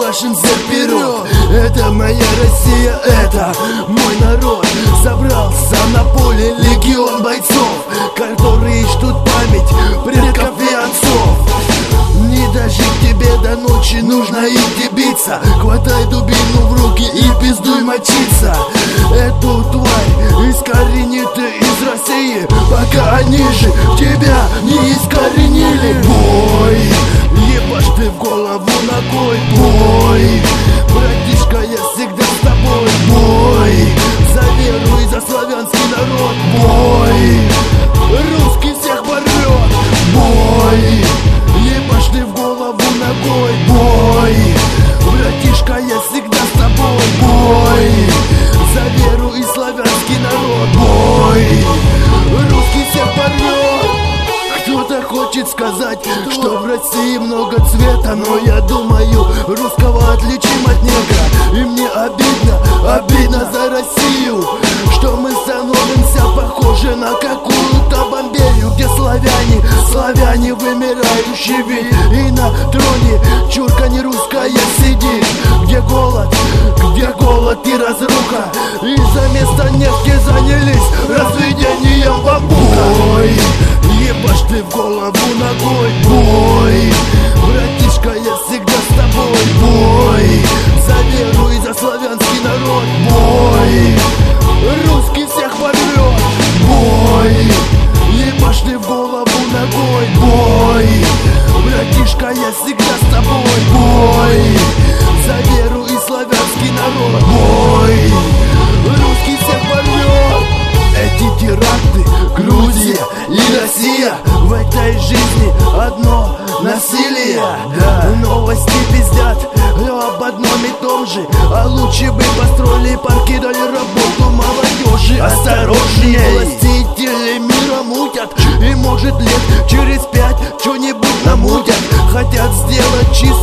ебашимся вперед. Это моя Россия, это мой народ. Собрался на поле легион бойцов, которые ждут память предков и отцов. Не дожить тебе до ночи, нужно идти биться. Хватай дубину в руки и пиздуй мочиться. Эту тварь искорени ты из России, пока они же тебя не искоренили. Бой, ебашь ты в голову ногой. Бой, братишка, я всегда с тобой. Бой, за веру и за славянский народ. Бой, русский всех порвет. Бой, ебашь ты в голову ногой. Бой, братишка, я всегда с тобой. Бой, за веру и славянский народ. Бой, русский всех порвет. Кто-то хочет сказать, что в России много цвета, но я думаю, русского отличим от негра. И мне обидно за Россию, что мы становимся похожи на какую-то Бомбею, где славяне вымирающий вид. И на троне чурка не русская сидит, где голод и разруха, и за место нефти занялись разведением бамбука. Бой, ебашь ты в голову ногой. Бой, братишка, я всегда с тобой. Бой, за веру и за славянский народ. Бой, русский всех порвет. Бой, ебашь ты в голову ногой. Бой, братишка, я всегда с тобой. Бой, за веру и славянский народ. Бой, русский всех порвет. Эти теракты, Грузия и Россия, в этой жизни одно насилие. Новости пиздят об одном и том же, а лучше бы построили парки, дали работу молодежи. Осторожнее, властители мира мутят, и может лет через 5 что-нибудь намутят. Хотят сделать чистый